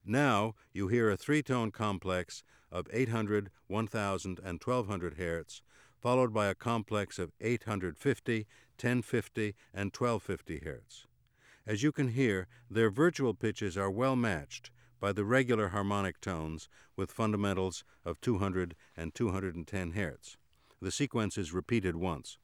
Now you hear a three-tone complex of 800, 1000, and 1200 Hz, followed by a complex of 850, 1050, and 1250 Hz. As you can hear, their virtual pitches are well matched by the regular harmonic tones with fundamentals of 200 and 210 Hz. The sequence is repeated once.